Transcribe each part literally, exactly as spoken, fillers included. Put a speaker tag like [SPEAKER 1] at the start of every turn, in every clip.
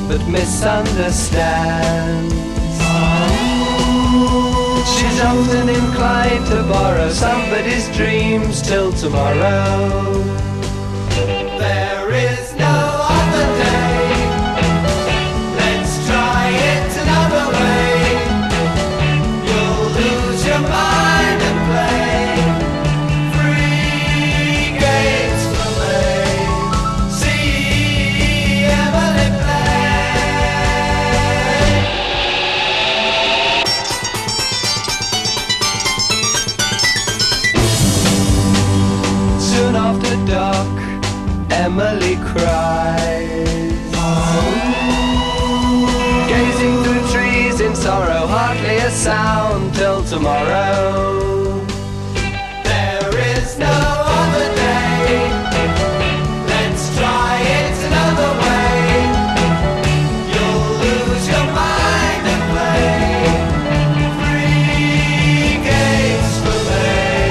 [SPEAKER 1] but misunderstands. She's often inclined to borrow somebody's dreams till tomorrow. There is no other day. Let's try it another way. You'll lose your mind and play free games for me. See Emily play. Soon after dark, Emily cries, gazing through trees in sorrow, hardly a sound till tomorrow. There is no other day. Let's try it another way. You'll lose your mind and play free games for me.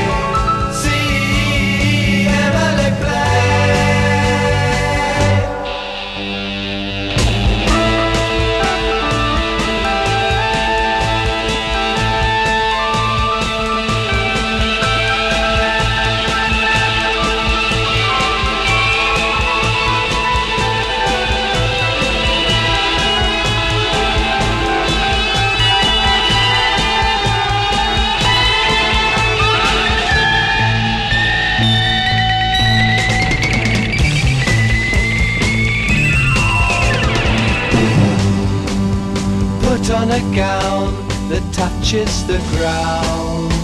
[SPEAKER 1] See Emily play. Put on a gown that touches the ground.